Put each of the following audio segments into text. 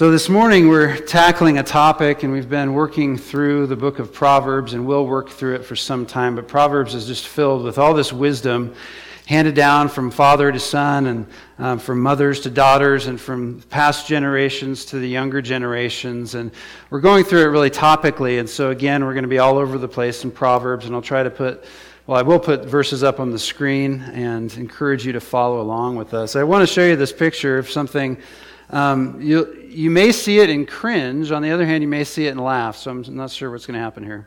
So this morning we're tackling a topic, and we've been working through the book of Proverbs, and we'll work through it for some time. But Proverbs is just filled with all this wisdom handed down from father to son, and from mothers to daughters, and from past generations to the younger generations. And we're going through it really topically. And so again, we're going to be all over the place in Proverbs, and I will put verses up on the screen and encourage you to follow along with us. I want to show you this picture of something. You may see it and cringe. On the other hand, you may see it and laugh. So I'm not sure what's going to happen here.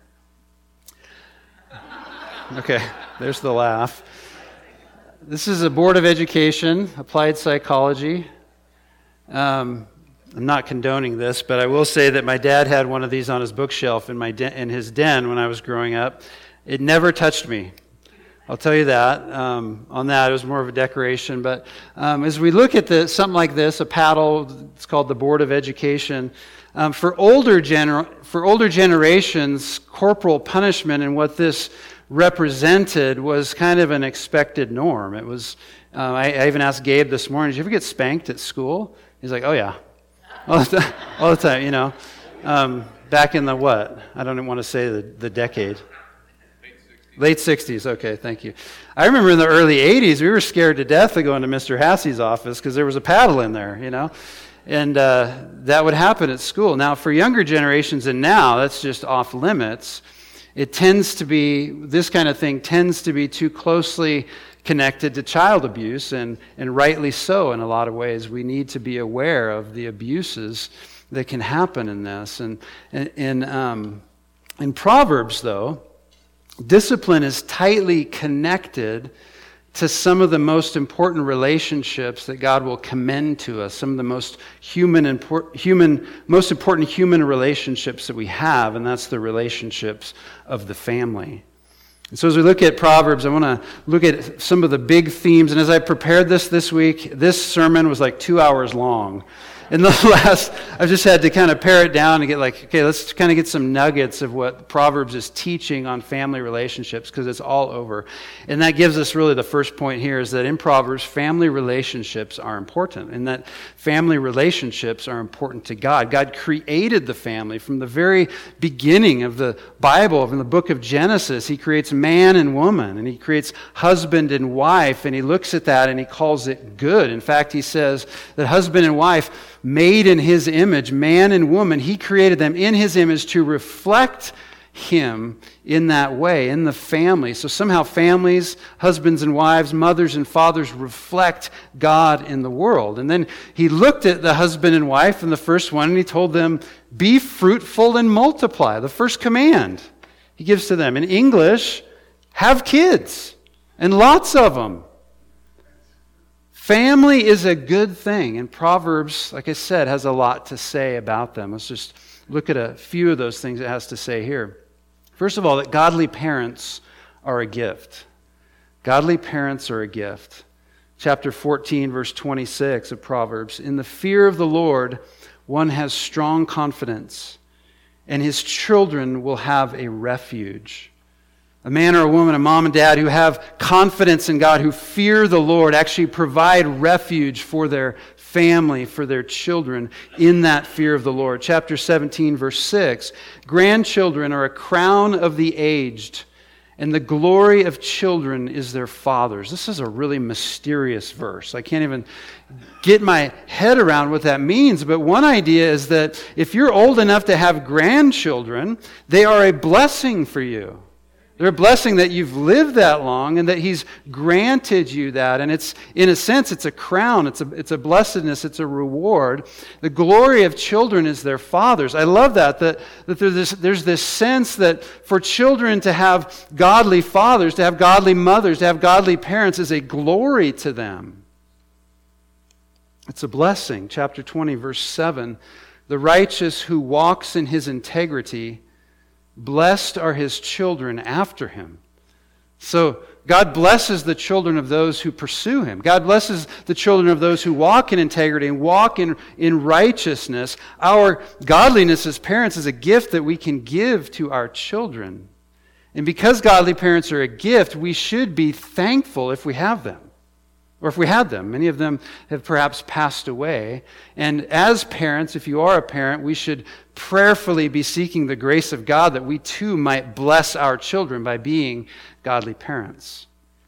Okay, there's the laugh. This is a Board of Education, Applied Psychology. I'm not condoning this, but I will say that my dad had one of these on his bookshelf in his den when I was growing up. It never touched me. I'll tell you that. On that, it was more of a decoration. But as we look at something like this, a paddle, it's called the Board of Education. For older generations, corporal punishment and what this represented was kind of an expected norm. It was. I even asked Gabe this morning, "Did you ever get spanked at school?" He's like, "Oh yeah, all the time." You know, back in the what? I don't even want to say the decade. Late 60s, okay, thank you. I remember in the early 80s, we were scared to death to go into Mr. Hassey's office because there was a paddle in there, you know. And that would happen at school. Now, for younger generations, and now, that's just off limits. This kind of thing tends to be too closely connected to child abuse, and rightly so in a lot of ways. We need to be aware of the abuses that can happen in this. And in Proverbs, though, discipline is tightly connected to some of the most important relationships that God will commend to us, some of the most most important human relationships that we have, and that's the relationships of the family. And so as we look at Proverbs, I want to look at some of the big themes. And as I prepared this week, this sermon was like 2 hours long. In the I've just had to kind of pare it down and get let's kind of get some nuggets of what Proverbs is teaching on family relationships, because it's all over. And that gives us really the first point here, is that in Proverbs, family relationships are important, and that family relationships are important to God. God created the family from the very beginning of the Bible, from the book of Genesis. He creates man and woman, and he creates husband and wife, and he looks at that and he calls it good. In fact, he says that husband and wife, made in his image, man and woman, he created them in his image to reflect him in that way, in the family. So somehow families, husbands and wives, mothers and fathers reflect God in the world. And then he looked at the husband and wife in the first one, and he told them, be fruitful and multiply. The first command he gives to them. In English, have kids, and lots of them. Family is a good thing, and Proverbs, like I said, has a lot to say about them. Let's just look at a few of those things it has to say here. First of all, that godly parents are a gift. Godly parents are a gift. Chapter 14, verse 26 of Proverbs. In the fear of the Lord, one has strong confidence, and his children will have a refuge. A man or a woman, a mom and dad who have confidence in God, who fear the Lord, actually provide refuge for their family, for their children, in that fear of the Lord. Chapter 17, verse 6, grandchildren are a crown of the aged, and the glory of children is their fathers. This is a really mysterious verse. I can't even get my head around what that means, but one idea is that if you're old enough to have grandchildren, they are a blessing for you. They're a blessing that you've lived that long and that he's granted you that. And it's, in a sense, it's a crown. It's a blessedness. It's a reward. The glory of children is their fathers. I love that there's this sense that for children to have godly fathers, to have godly mothers, to have godly parents is a glory to them. It's a blessing. Chapter 20, verse 7, the righteous who walks in his integrity, blessed are his children after him. So God blesses the children of those who pursue him. God blesses the children of those who walk in integrity and walk in righteousness. Our godliness as parents is a gift that we can give to our children. And because godly parents are a gift, we should be thankful if we have them. Or if we had them, many of them have perhaps passed away. And as parents, if you are a parent, we should prayerfully be seeking the grace of God that we too might bless our children by being godly parents.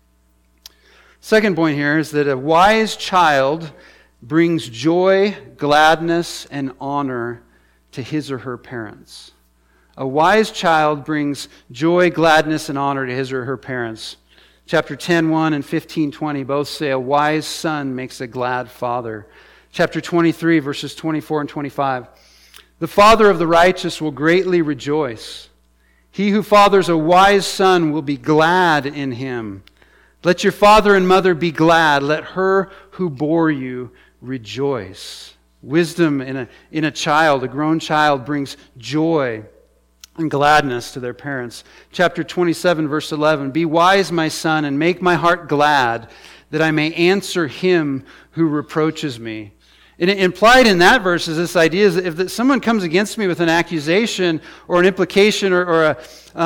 Second point here is that a wise child brings joy, gladness, and honor to his or her parents. A wise child brings joy, gladness, and honor to his or her parents. Chapter 10:1 and 15:20 both say a wise son makes a glad father. Chapter 23, verses 24 and 25. The father of the righteous will greatly rejoice. He who fathers a wise son will be glad in him. Let your father and mother be glad. Let her who bore you rejoice. Wisdom in a child, a grown child, brings joy and gladness to their parents. Chapter 27, verse 11. Be wise, my son, and make my heart glad, that I may answer him who reproaches me. And implied in that verse is this idea is that if someone comes against me with an accusation or an implication or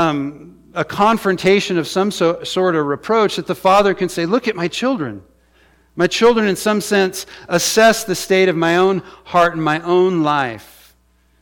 a confrontation of some sort of reproach, that the father can say, look at my children. My children, in some sense, assess the state of my own heart and my own life.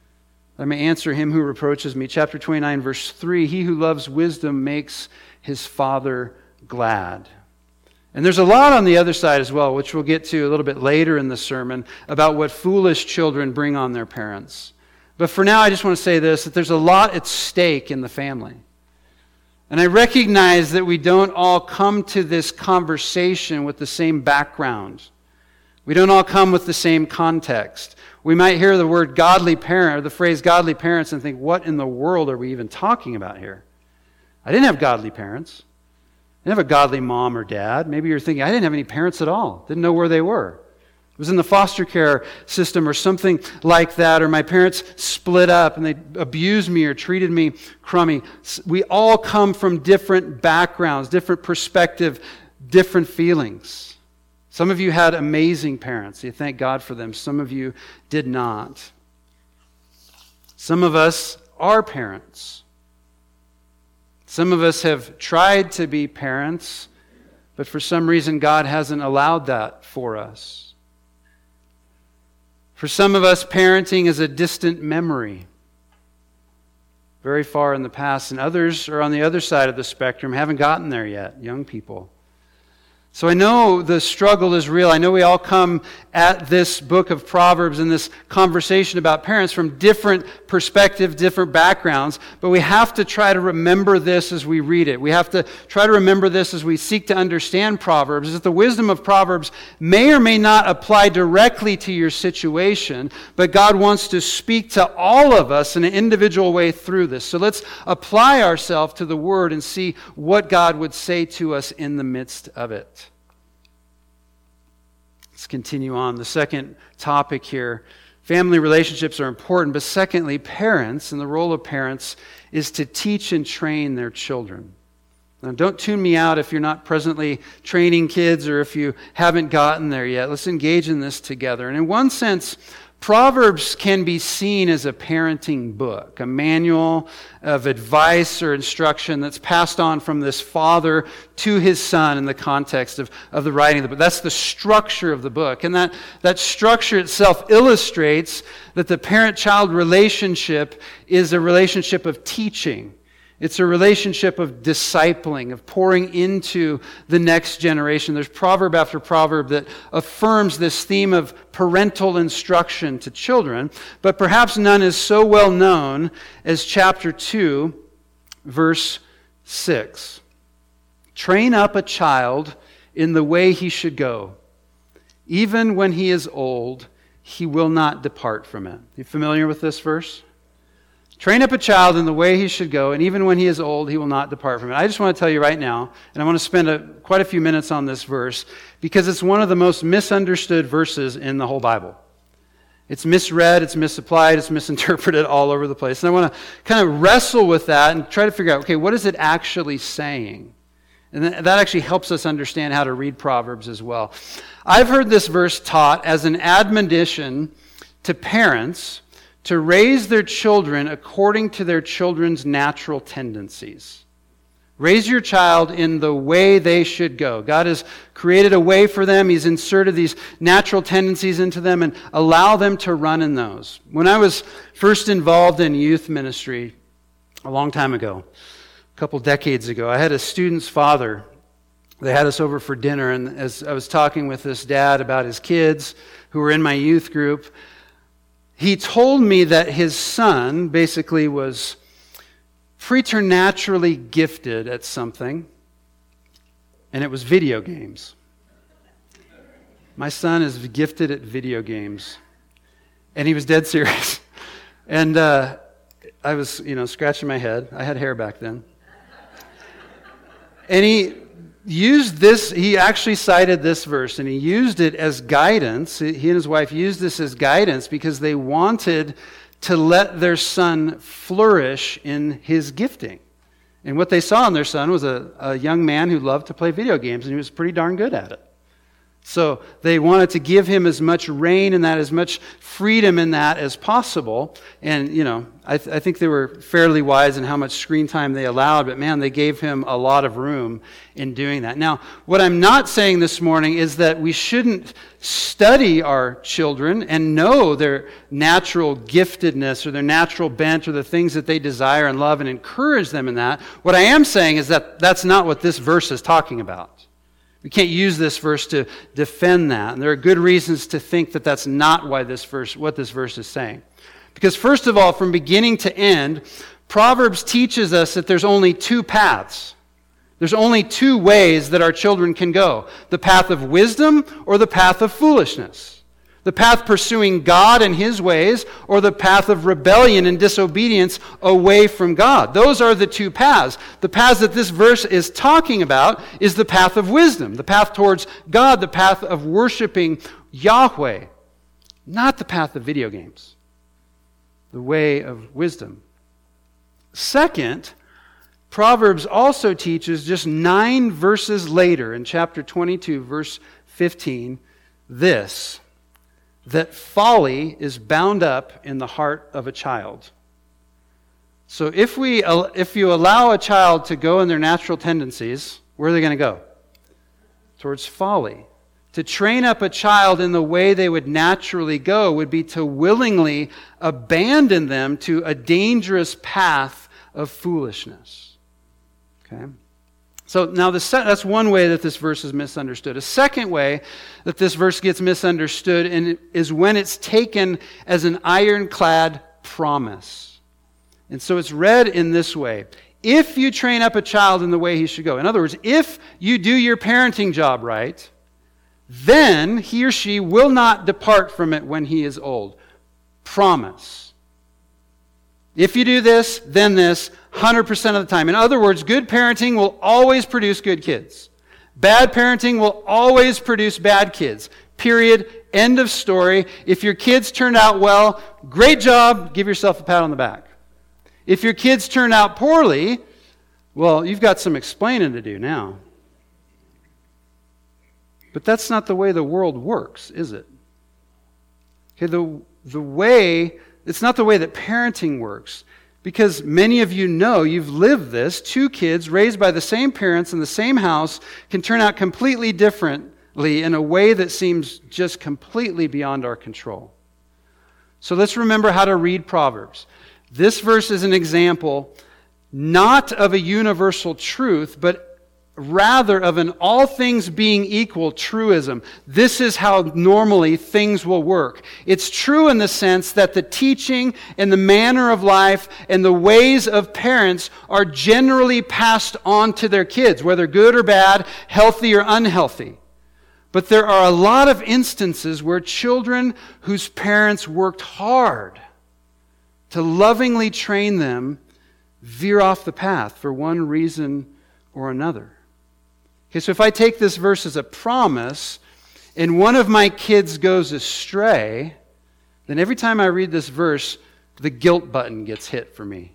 I may answer him who reproaches me. Chapter 29, verse 3, he who loves wisdom makes his father glad. And there's a lot on the other side as well, which we'll get to a little bit later in the sermon, about what foolish children bring on their parents. But for now, I just want to say this, that there's a lot at stake in the family. And I recognize that we don't all come to this conversation with the same background. We don't all come with the same context. We might hear the word godly parent, or the phrase godly parents, and think, what in the world are we even talking about here? I didn't have godly parents. I didn't have a godly mom or dad. Maybe you're thinking, I didn't have any parents at all. Didn't know where they were. It was in the foster care system or something like that, or my parents split up and they abused me or treated me crummy. We all come from different backgrounds, different perspective, different feelings. Some of you had amazing parents. You thank God for them. Some of you did not. Some of us are parents. Some of us have tried to be parents, but for some reason God hasn't allowed that for us. For some of us, parenting is a distant memory, very far in the past, and others are on the other side of the spectrum, haven't gotten there yet, young people. So I know the struggle is real. I know we all come at this book of Proverbs and this conversation about parents from different perspectives, different backgrounds, but we have to try to remember this as we read it. We have to try to remember this as we seek to understand Proverbs, is that the wisdom of Proverbs may or may not apply directly to your situation, but God wants to speak to all of us in an individual way through this. So let's apply ourselves to the Word and see what God would say to us in the midst of it. Let's continue on. The second topic here, family relationships are important, but secondly, parents, and the role of parents is to teach and train their children. Now, don't tune me out if you're not presently training kids or if you haven't gotten there yet. Let's engage in this together. And in one sense, Proverbs can be seen as a parenting book, a manual of advice or instruction that's passed on from this father to his son in the context of the writing of the book. That's the structure of the book. And that structure itself illustrates that the parent-child relationship is a relationship of teaching. It's a relationship of discipling, of pouring into the next generation. There's proverb after proverb that affirms this theme of parental instruction to children, but perhaps none is so well known as chapter 2, verse 6. Train up a child in the way he should go. Even when he is old, he will not depart from it. You familiar with this verse? Train up a child in the way he should go, and even when he is old, he will not depart from it. I just want to tell you right now, and I want to spend quite a few minutes on this verse, because it's one of the most misunderstood verses in the whole Bible. It's misread, it's misapplied, it's misinterpreted all over the place. And I want to kind of wrestle with that and try to figure out, okay, what is it actually saying? And that actually helps us understand how to read Proverbs as well. I've heard this verse taught as an admonition to parents to raise their children according to their children's natural tendencies. Raise your child in the way they should go. God has created a way for them. He's inserted these natural tendencies into them and allow them to run in those. When I was first involved in youth ministry a long time ago, a couple decades ago, I had a student's father. They had us over for dinner, and as I was talking with this dad about his kids who were in my youth group, he told me that his son basically was preternaturally gifted at something, and it was video games. My son is gifted at video games. And he was dead serious. And I was, scratching my head. I had hair back then. And he actually cited this verse, and he used it as guidance. He and his wife used this as guidance because they wanted to let their son flourish in his gifting. And what they saw in their son was a young man who loved to play video games, and he was pretty darn good at it. So they wanted to give him as much reign in that, as much freedom in that as possible. And, I think they were fairly wise in how much screen time they allowed, but man, they gave him a lot of room in doing that. Now, what I'm not saying this morning is that we shouldn't study our children and know their natural giftedness or their natural bent or the things that they desire and love and encourage them in that. What I am saying is that that's not what this verse is talking about. We can't use this verse to defend that. And there are good reasons to think that that's not what this verse is saying. Because first of all, from beginning to end, Proverbs teaches us that there's only two paths. There's only two ways that our children can go. The path of wisdom or the path of foolishness. The path pursuing God and His ways, or the path of rebellion and disobedience away from God. Those are the two paths. The paths that this verse is talking about is the path of wisdom, the path towards God, the path of worshiping Yahweh, not the path of video games, the way of wisdom. Second, Proverbs also teaches just 9 verses later in chapter 22, verse 15, this: that folly is bound up in the heart of a child. So if you allow a child to go in their natural tendencies, where are they going to go? Towards folly. To train up a child in the way they would naturally go would be to willingly abandon them to a dangerous path of foolishness. Okay? So now that's one way that this verse is misunderstood. A second way that this verse gets misunderstood is when it's taken as an ironclad promise. And so it's read in this way: if you train up a child in the way he should go. In other words, if you do your parenting job right, then he or she will not depart from it when he is old. Promise. If you do this, then this, 100% of the time. In other words, good parenting will always produce good kids. Bad parenting will always produce bad kids. Period. End of story. If your kids turned out well, great job. Give yourself a pat on the back. If your kids turned out poorly, well, you've got some explaining to do now. But that's not the way the world works, is it? Okay, it's not the way that parenting works. Because many of you know, you've lived this. 2 kids raised by the same parents in the same house can turn out completely differently in a way that seems just completely beyond our control. So let's remember how to read Proverbs. This verse is an example not of a universal truth, but rather of an all things being equal truism. This is how normally things will work. It's true in the sense that the teaching and the manner of life and the ways of parents are generally passed on to their kids, whether good or bad, healthy or unhealthy. But there are a lot of instances where children whose parents worked hard to lovingly train them veer off the path for one reason or another. Okay, so if I take this verse as a promise, and one of my kids goes astray, then every time I read this verse, the guilt button gets hit for me.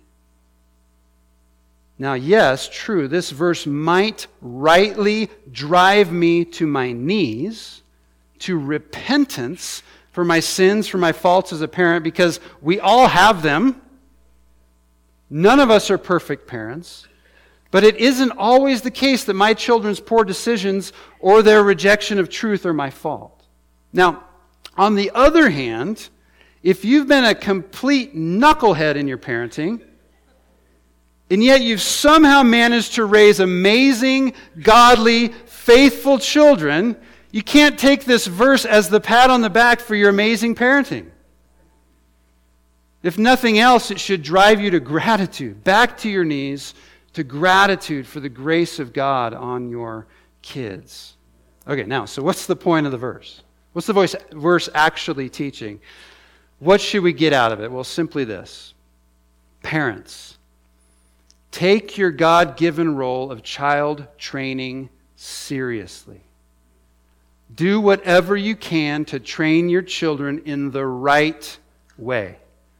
Now, yes, true, this verse might rightly drive me to my knees, to repentance for my sins, for my faults as a parent, because we all have them. None of us are perfect parents. But it isn't always the case that my children's poor decisions or their rejection of truth are my fault. Now, on the other hand, if you've been a complete knucklehead in your parenting, and yet you've somehow managed to raise amazing, godly, faithful children, you can't take this verse as the pat on the back for your amazing parenting. If nothing else, it should drive you to gratitude, back to your knees, to gratitude for the grace of God on your kids. Okay, now, so what's the point of the verse? What's the verse actually teaching? What should we get out of it? Well, simply this. Parents, take your God-given role of child training seriously. Do whatever you can to train your children in the right way,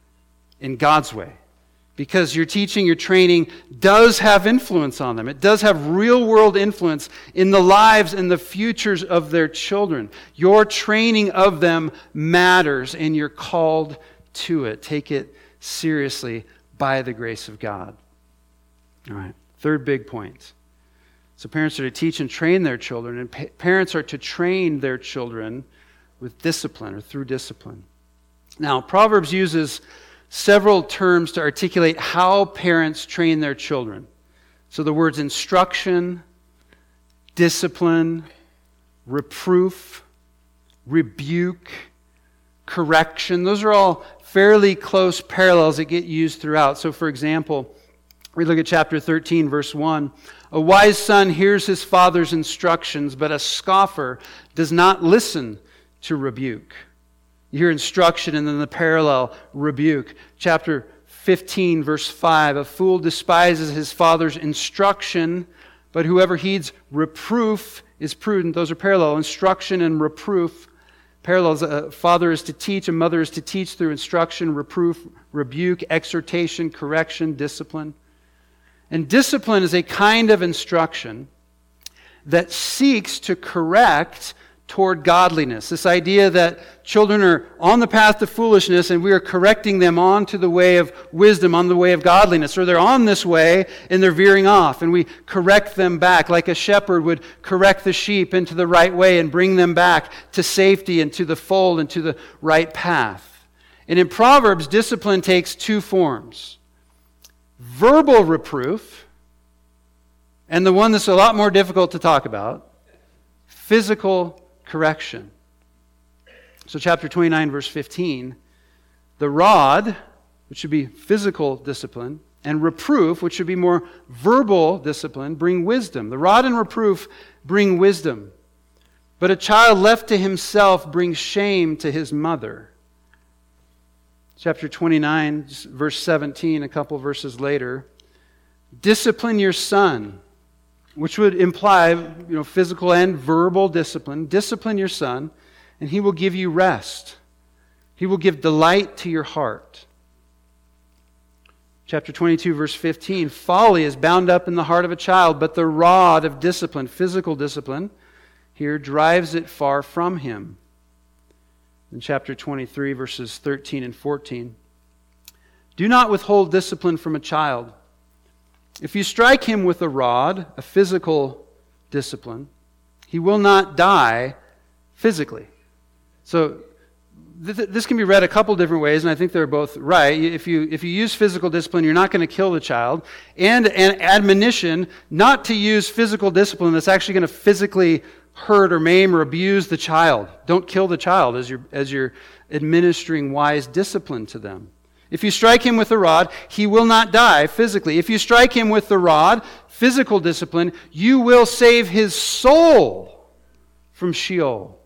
in God's way. Because your teaching, your training does have influence on them. It does have real-world influence in the lives and the futures of their children. Your training of them matters, and you're called to it. Take it seriously by the grace of God. All right, third big point. So parents are to teach and train their children, and parents are to train their children with discipline or through discipline. Now, Proverbs uses several terms to articulate how parents train their children. So the words instruction, discipline, reproof, rebuke, correction, those are all fairly close parallels that get used throughout. So for example, we look at chapter 13, verse 1. A wise son hears his father's instructions, but a scoffer does not listen to rebuke. You hear instruction and then the parallel, rebuke. Chapter 15, verse 5. A fool despises his father's instruction, but whoever heeds reproof is prudent. Those are parallel. Instruction and reproof. Parallels. A father is to teach, a mother is to teach through instruction, reproof, rebuke, exhortation, correction, discipline. And discipline is a kind of instruction that seeks to correct toward godliness. This idea that children are on the path to foolishness and we are correcting them onto the way of wisdom, on the way of godliness. Or they're on this way and they're veering off and we correct them back like a shepherd would correct the sheep into the right way and bring them back to safety and to the fold and to the right path. And in Proverbs, discipline takes two forms. Verbal reproof, and the one that's a lot more difficult to talk about, physical correction. So chapter 29, verse 15, the rod, which should be physical discipline, and reproof, which should be more verbal discipline, bring wisdom. The rod and reproof bring wisdom. But a child left to himself brings shame to his mother. Chapter 29, verse 17, a couple verses later, discipline your son, which would imply, physical and verbal discipline. Discipline your son, and he will give you rest. He will give delight to your heart. Chapter 22, verse 15, folly is bound up in the heart of a child, but the rod of discipline, physical discipline, here drives it far from him. In chapter 23, verses 13 and 14, do not withhold discipline from a child. If you strike him with a rod, a physical discipline, he will not die physically. So this can be read a couple different ways, and I think they're both right. If you use physical discipline, you're not going to kill the child. And an admonition not to use physical discipline that's actually going to physically hurt or maim or abuse the child. Don't kill the child as you're administering wise discipline to them. If you strike him with a rod, he will not die physically. If you strike him with the rod, physical discipline, you will save his soul from Sheol.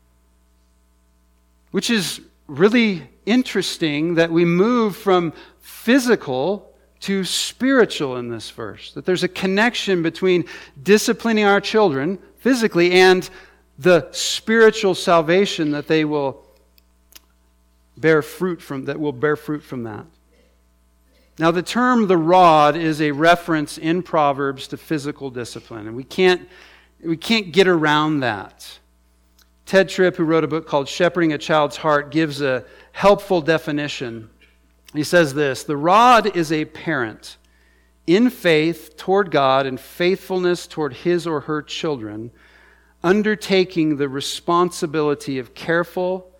Which is really interesting that we move from physical to spiritual in this verse. That there's a connection between disciplining our children physically and the spiritual salvation that they will bear fruit from, that that. Now the term the rod is a reference in Proverbs to physical discipline, and we can't get around that. Ted Tripp, who wrote a book called Shepherding a Child's Heart, gives a helpful definition. He says this: the rod is a parent in faith toward God and faithfulness toward his or her children, undertaking the responsibility of careful,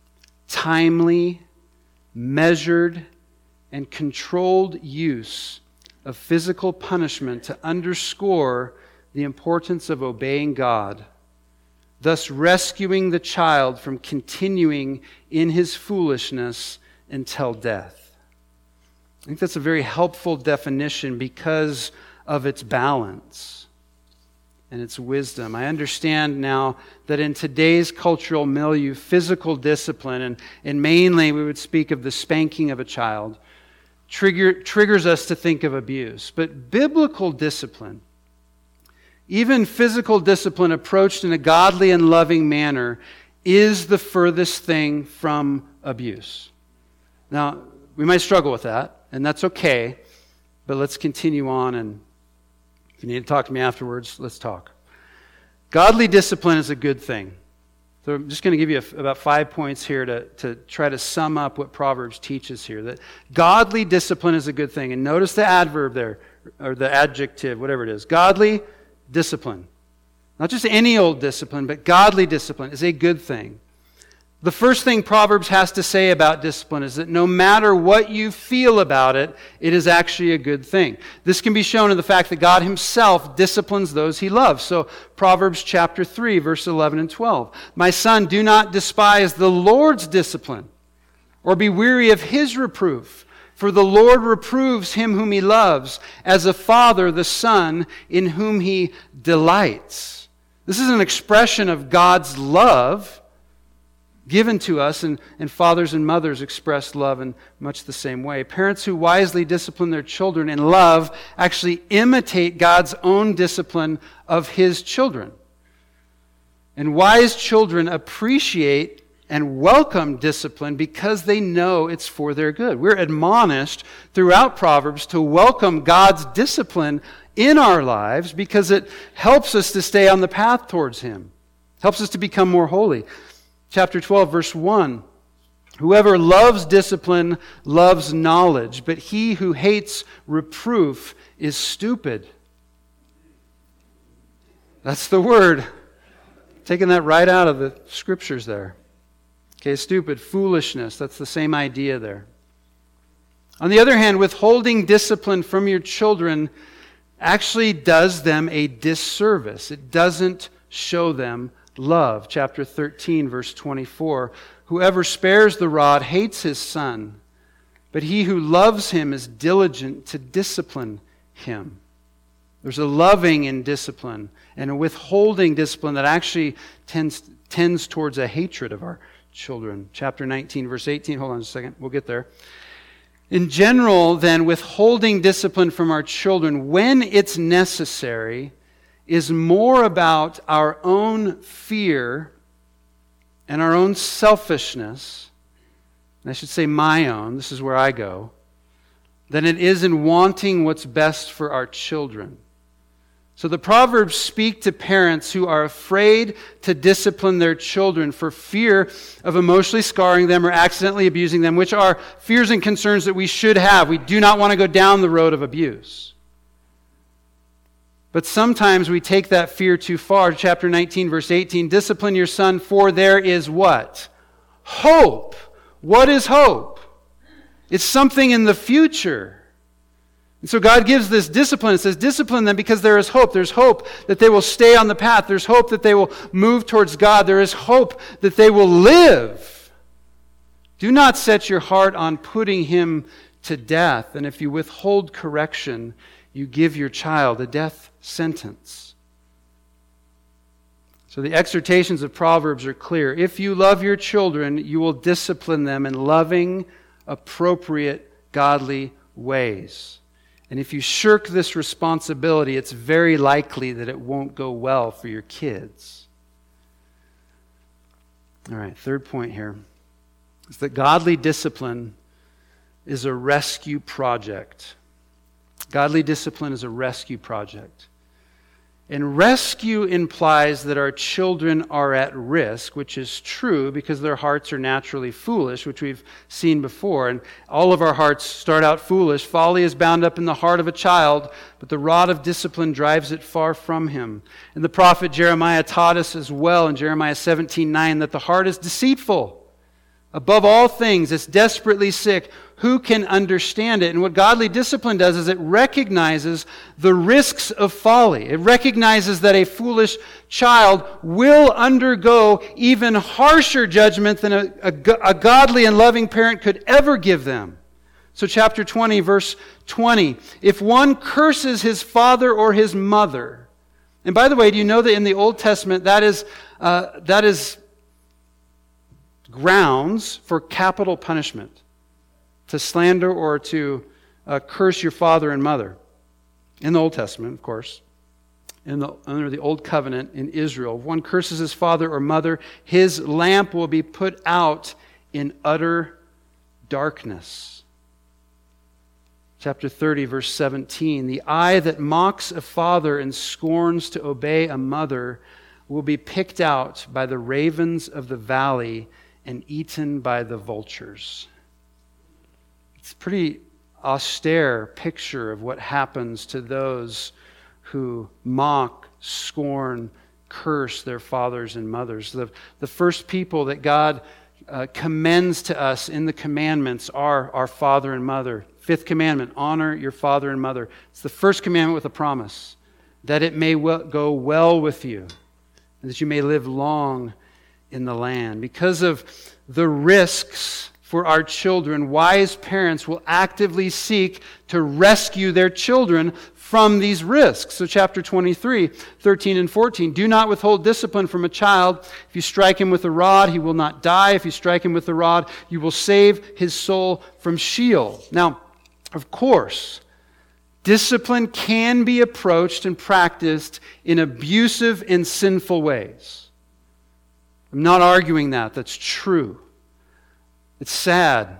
timely, measured, and controlled use of physical punishment to underscore the importance of obeying God, thus rescuing the child from continuing in his foolishness until death. I think that's a very helpful definition because of its balance and its wisdom. I understand now that in today's cultural milieu, physical discipline, and mainly we would speak of the spanking of a child, triggers us to think of abuse. But biblical discipline, even physical discipline approached in a godly and loving manner, is the furthest thing from abuse. Now, we might struggle with that, and that's okay, but let's continue on, and if you need to talk to me afterwards, let's talk. Godly discipline is a good thing. So I'm just going to give you about 5 points here to try to sum up what Proverbs teaches here. That godly discipline is a good thing. And notice the adverb there, or the adjective, whatever it is. Godly discipline. Not just any old discipline, but godly discipline is a good thing. The first thing Proverbs has to say about discipline is that no matter what you feel about it, it is actually a good thing. This can be shown in the fact that God himself disciplines those he loves. So Proverbs chapter 3, verse 11 and 12. My son, do not despise the Lord's discipline, or be weary of his reproof. For the Lord reproves him whom he loves, as a father the son in whom he delights. This is an expression of God's love given to us, and fathers and mothers express love in much the same way. Parents who wisely discipline their children in love actually imitate God's own discipline of his children. And wise children appreciate and welcome discipline because they know it's for their good. We're admonished throughout Proverbs to welcome God's discipline in our lives because it helps us to stay on the path towards him, helps us to become more holy. Chapter 12, verse 1, whoever loves discipline loves knowledge, but he who hates reproof is stupid. That's the word. Taking that right out of the scriptures there. Okay, stupid, foolishness, that's the same idea there. On the other hand, withholding discipline from your children actually does them a disservice. It doesn't show them love. Chapter 13, verse 24. Whoever spares the rod hates his son, but he who loves him is diligent to discipline him. There's a loving in discipline and a withholding discipline that actually tends towards a hatred of our children. Chapter 19, verse 18. Hold on a second. We'll get there. In general, then, withholding discipline from our children when it's necessary is more about our own fear and our own selfishness, and I should say my own, this is where I go, than it is in wanting what's best for our children. So the Proverbs speak to parents who are afraid to discipline their children for fear of emotionally scarring them or accidentally abusing them, which are fears and concerns that we should have. We do not want to go down the road of abuse. But sometimes we take that fear too far. Chapter 19, verse 18, discipline your son, for there is what? Hope. What is hope? It's something in the future. And so God gives this discipline. It says, discipline them because there is hope. There's hope that they will stay on the path. There's hope that they will move towards God. There is hope that they will live. Do not set your heart on putting him to death. And if you withhold correction, you give your child a death sentence. So the exhortations of Proverbs are clear. If you love your children, you will discipline them in loving, appropriate, godly ways. And if you shirk this responsibility, it's very likely that it won't go well for your kids. All right, third point here is that godly discipline is a rescue project. Godly discipline is a rescue project. And rescue implies that our children are at risk, which is true because their hearts are naturally foolish, which we've seen before. And all of our hearts start out foolish. Folly is bound up in the heart of a child, but the rod of discipline drives it far from him. And the prophet Jeremiah taught us as well in Jeremiah 17:9 that the heart is deceitful. Above all things, it's desperately sick. Who can understand it? And what godly discipline does is it recognizes the risks of folly. It recognizes that a foolish child will undergo even harsher judgment than a godly and loving parent could ever give them. So chapter 20, verse 20. If one curses his father or his mother, and by the way, do you know that in the Old Testament that is grounds for capital punishment, to slander or to curse your father and mother. In the Old Testament, of course, under the Old Covenant in Israel, if one curses his father or mother, his lamp will be put out in utter darkness. Chapter 30, verse 17, the eye that mocks a father and scorns to obey a mother will be picked out by the ravens of the valley and eaten by the vultures. It's a pretty austere picture of what happens to those who mock, scorn, curse their fathers and mothers. The first people that God commends to us in the commandments are our father and mother. Fifth commandment, honor your father and mother. It's the first commandment with a promise, that it may go well with you, and that you may live long in the land. Because of the risks for our children, wise parents will actively seek to rescue their children from these risks. So chapter 23, 13 and 14. Do not withhold discipline from a child. If you strike him with a rod, he will not die. If you strike him with a rod, you will save his soul from Sheol. Now, of course, discipline can be approached and practiced in abusive and sinful ways. I'm not arguing that. That's true. It's sad.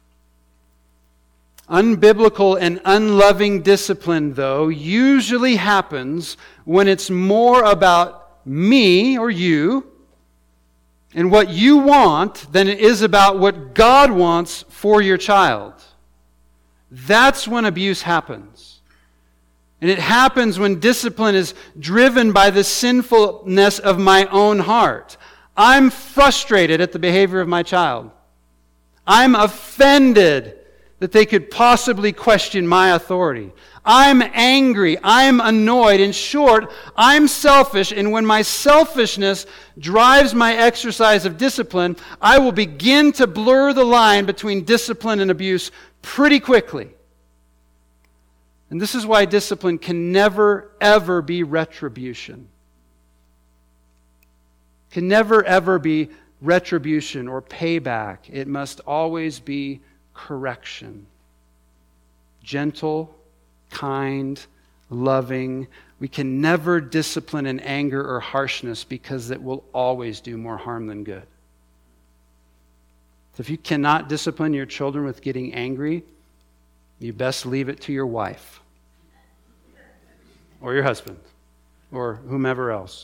Unbiblical and unloving discipline, though, usually happens when it's more about me or you and what you want than it is about what God wants for your child. That's when abuse happens. And it happens when discipline is driven by the sinfulness of my own heart. I'm frustrated at the behavior of my child. I'm offended that they could possibly question my authority. I'm angry. I'm annoyed. In short, I'm selfish, and when my selfishness drives my exercise of discipline, I will begin to blur the line between discipline and abuse pretty quickly. And this is why discipline can never, ever be retribution. Can never, ever be retribution or payback. It must always be correction. Gentle, kind, loving. We can never discipline in anger or harshness because it will always do more harm than good. So if you cannot discipline your children with getting angry, you best leave it to your wife or your husband or whomever else.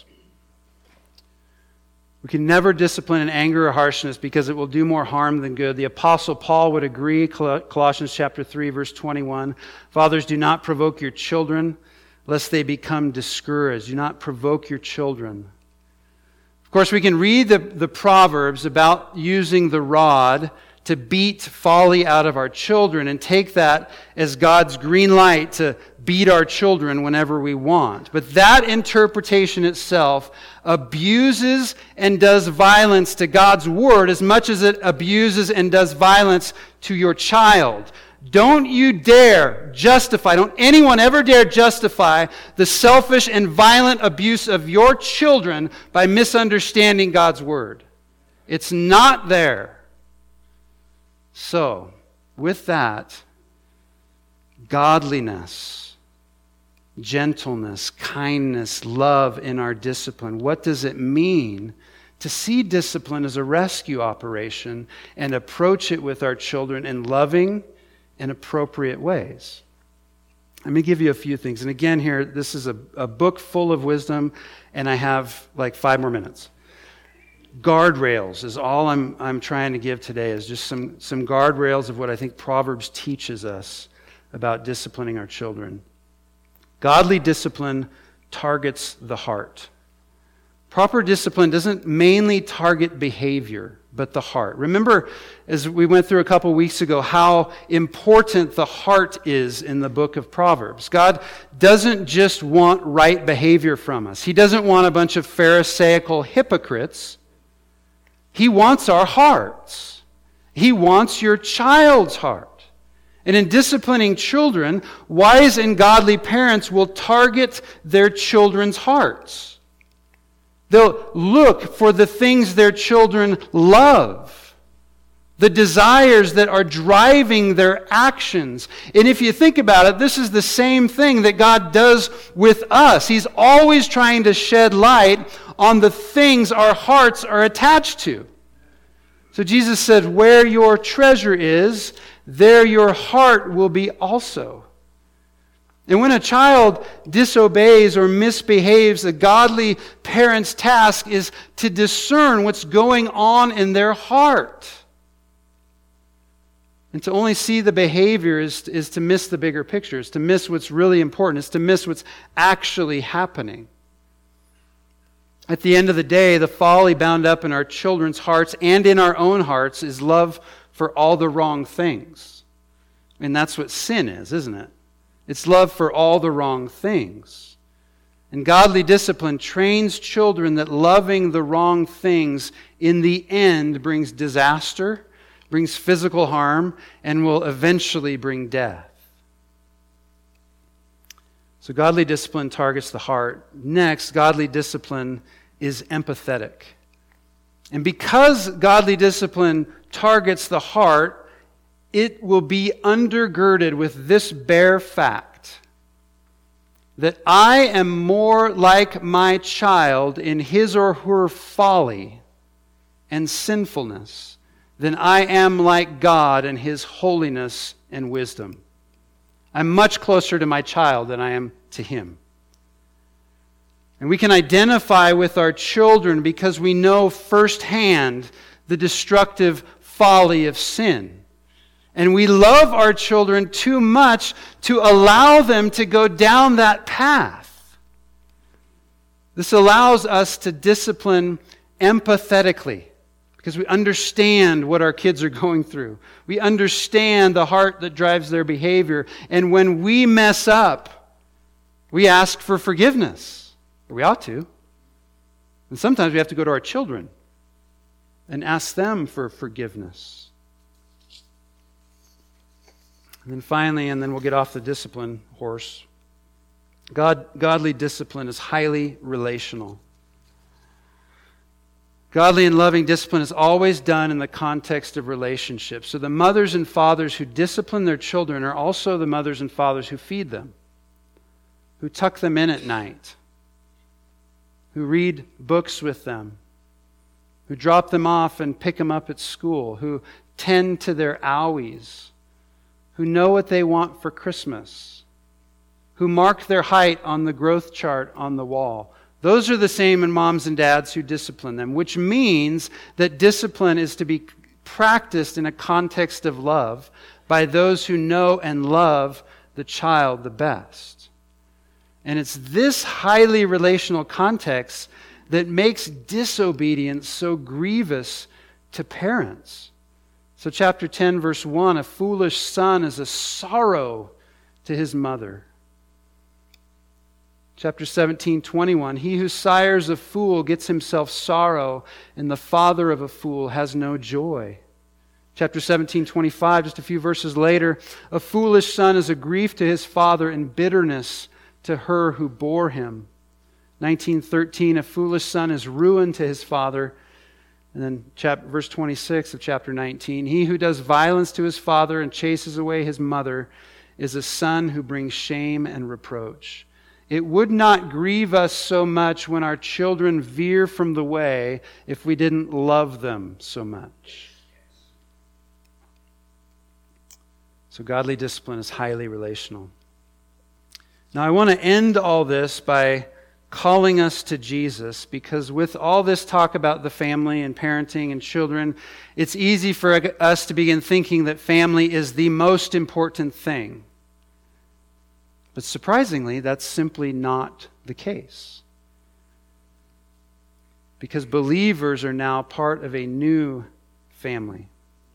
We can never discipline in anger or harshness because it will do more harm than good. The Apostle Paul would agree, Colossians chapter 3, verse 21. Fathers, do not provoke your children, lest they become discouraged. Do not provoke your children. Of course, we can read the Proverbs about using the rod to beat folly out of our children and take that as God's green light to beat our children whenever we want. But that interpretation itself abuses and does violence to God's word as much as it abuses and does violence to your child. Don't you dare justify, don't anyone ever dare justify the selfish and violent abuse of your children by misunderstanding God's word. It's not there. So, with that, godliness, gentleness, kindness, love in our discipline. What does it mean to see discipline as a rescue operation and approach it with our children in loving and appropriate ways? Let me give you a few things. And again here, this is a book full of wisdom, and I have like 5 more minutes. Guardrails is all I'm trying to give today, is just some guardrails of what I think Proverbs teaches us about disciplining our children. Godly discipline targets the heart. Proper discipline doesn't mainly target behavior, but the heart. Remember, as we went through a couple weeks ago, how important the heart is in the book of Proverbs. God doesn't just want right behavior from us. He doesn't want a bunch of Pharisaical hypocrites. He wants our hearts. He wants your child's heart. And in disciplining children, wise and godly parents will target their children's hearts. They'll look for the things their children love, the desires that are driving their actions. And if you think about it, this is the same thing that God does with us. He's always trying to shed light on the things our hearts are attached to. So Jesus said, where your treasure is, there your heart will be also. And when a child disobeys or misbehaves, a godly parent's task is to discern what's going on in their heart. And to only see the behavior is to miss the bigger picture, is to miss what's really important, is to miss what's actually happening. At the end of the day, the folly bound up in our children's hearts and in our own hearts is love for all the wrong things. And that's what sin is, isn't it? It's love for all the wrong things. And godly discipline trains children that loving the wrong things in the end brings disaster, brings physical harm, and will eventually bring death. So godly discipline targets the heart. Next, godly discipline is empathetic. And because godly discipline targets the heart, it will be undergirded with this bare fact, that I am more like my child in his or her folly and sinfulness than I am like God in his holiness and wisdom. I'm much closer to my child than I am to him. And we can identify with our children because we know firsthand the destructive folly of sin. And we love our children too much to allow them to go down that path. This allows us to discipline empathetically because we understand what our kids are going through. We understand the heart that drives their behavior. And when we mess up, we ask for forgiveness. We ought to. And sometimes we have to go to our children and ask them for forgiveness. And then finally, and then we'll get off the discipline horse, godly discipline is highly relational. Godly and loving discipline is always done in the context of relationships. So the mothers and fathers who discipline their children are also the mothers and fathers who feed them, who tuck them in at night, who read books with them, who drop them off and pick them up at school, who tend to their owies, who know what they want for Christmas, who mark their height on the growth chart on the wall. Those are the same in moms and dads who discipline them, which means that discipline is to be practiced in a context of love by those who know and love the child the best. And it's this highly relational context that makes disobedience so grievous to parents. So chapter 10, verse 1, a foolish son is a sorrow to his mother. Chapter 17, 21, he who sires a fool gets himself sorrow, and the father of a fool has no joy. Chapter 17, 25, just a few verses later, a foolish son is a grief to his father and bitterness to her who bore him. 19:13, a foolish son is ruin to his father. And then verse 26 of chapter 19, he who does violence to his father and chases away his mother is a son who brings shame and reproach. It would not grieve us so much when our children veer from the way if we didn't love them so much. So godly discipline is highly relational. Now, I want to end all this by calling us to Jesus, because with all this talk about the family and parenting and children, it's easy for us to begin thinking that family is the most important thing. But surprisingly, that's simply not the case. Because believers are now part of a new family.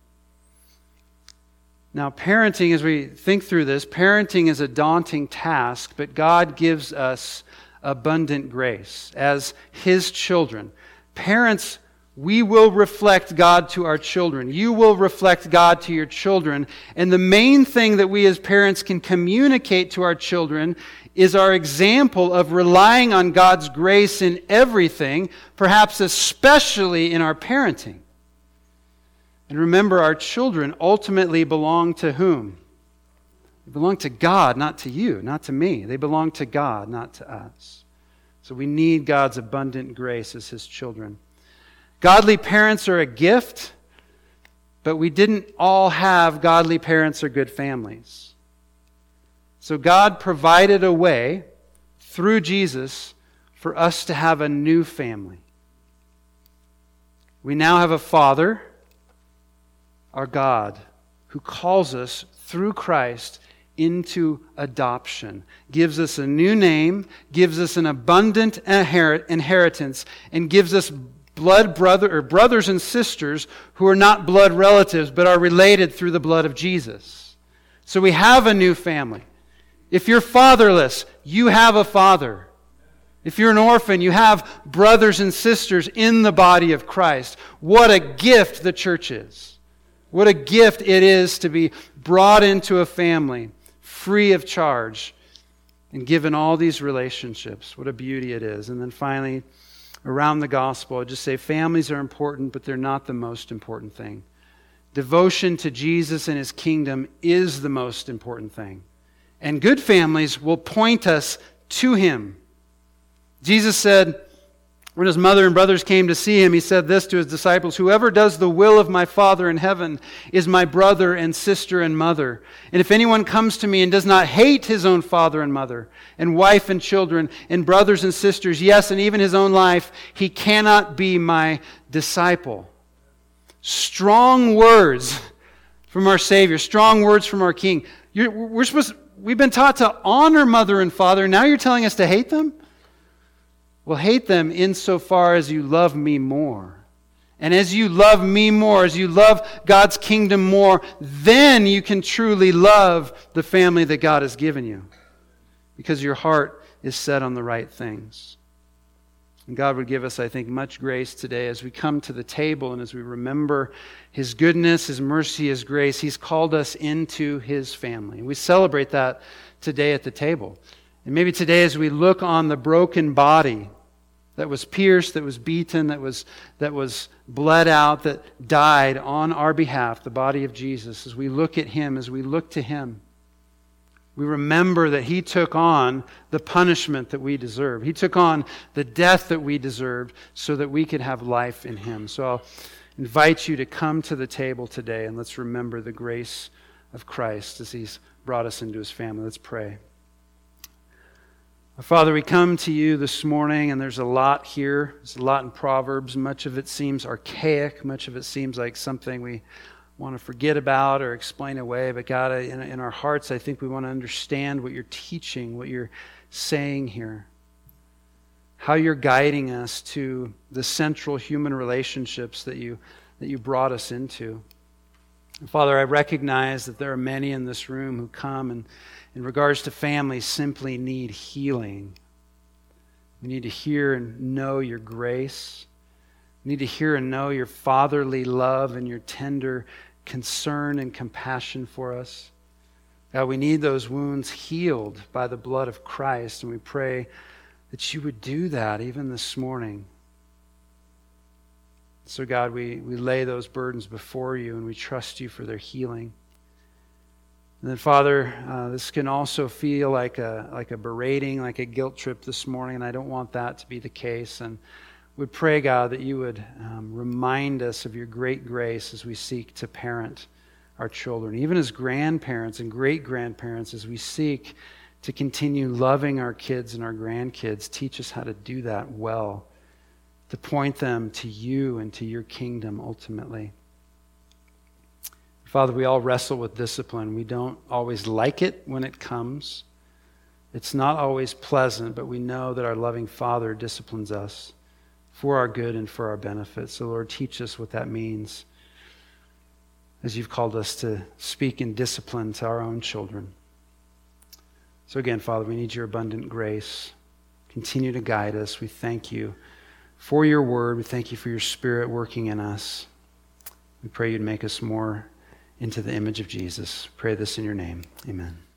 Now, parenting, as we think through this, parenting is a daunting task, but God gives us abundant grace as His children. Parents, we will reflect God to our children. You will reflect God to your children. And the main thing that we as parents can communicate to our children is our example of relying on God's grace in everything, perhaps especially in our parenting. And remember, our children ultimately belong to whom? They belong to God, not to you, not to me. They belong to God, not to us. So we need God's abundant grace as His children. Godly parents are a gift, but we didn't all have godly parents or good families. So God provided a way through Jesus for us to have a new family. We now have a Father, our God, who calls us through Christ into adoption, gives us a new name, gives us an abundant inheritance, and gives us brothers and sisters who are not blood relatives but are related through the blood of Jesus. So we have a new family. If you're fatherless, you have a father. If you're an orphan, you have brothers and sisters in the body of Christ. What a gift the church is. What a gift it is to be brought into a family free of charge and given all these relationships. What a beauty it is. And then finally, around the gospel, I'll just say families are important, but they're not the most important thing. Devotion to Jesus and His kingdom is the most important thing. And good families will point us to Him. Jesus said, when His mother and brothers came to see Him, He said this to His disciples, "Whoever does the will of my Father in heaven is my brother and sister and mother. And if anyone comes to me and does not hate his own father and mother, and wife and children, and brothers and sisters, yes, and even his own life, he cannot be my disciple." Strong words from our Savior, strong words from our King. We've been taught to honor mother and father. Now you're telling us to hate them? Well, hate them insofar as you love me more. And as you love me more, as you love God's kingdom more, then you can truly love the family that God has given you. Because your heart is set on the right things. And God would give us, I think, much grace today as we come to the table and as we remember His goodness, His mercy, His grace. He's called us into His family. And we celebrate that today at the table. And maybe today as we look on the broken body that was pierced, that was beaten, that was bled out, that died on our behalf, the body of Jesus, as we look at Him, as we look to Him, we remember that He took on the punishment that we deserve. He took on the death that we deserved so that we could have life in Him. So I'll invite you to come to the table today and let's remember the grace of Christ as He's brought us into His family. Let's pray. Father, we come to You this morning, and there's a lot here. There's a lot in Proverbs. Much of it seems archaic. Much of it seems like something we want to forget about or explain away. But God, in our hearts, I think we want to understand what You're teaching, what You're saying here. How You're guiding us to the central human relationships that you brought us into. And Father, I recognize that there are many in this room who come and in regards to families simply need healing. We need to hear and know Your grace. We need to hear and know Your fatherly love and Your tender concern and compassion for us. God, we need those wounds healed by the blood of Christ, and we pray that You would do that even this morning. So God, we lay those burdens before You, and we trust You for their healing. And then, Father, this can also feel like a berating, like a guilt trip this morning, and I don't want that to be the case. And we pray, God, that You would remind us of Your great grace as we seek to parent our children, even as grandparents and great-grandparents, as we seek to continue loving our kids and our grandkids. Teach us how to do that well, to point them to you and to your kingdom ultimately. Father, we all wrestle with discipline. We don't always like it when it comes. It's not always pleasant, but we know that our loving Father disciplines us for our good and for our benefit. So, Lord, teach us what that means as you've called us to speak in discipline to our own children. So again, Father, we need your abundant grace. Continue to guide us. We thank you for your word. We thank you for your Spirit working in us. We pray you'd make us more into the image of Jesus. Pray this in your name. Amen.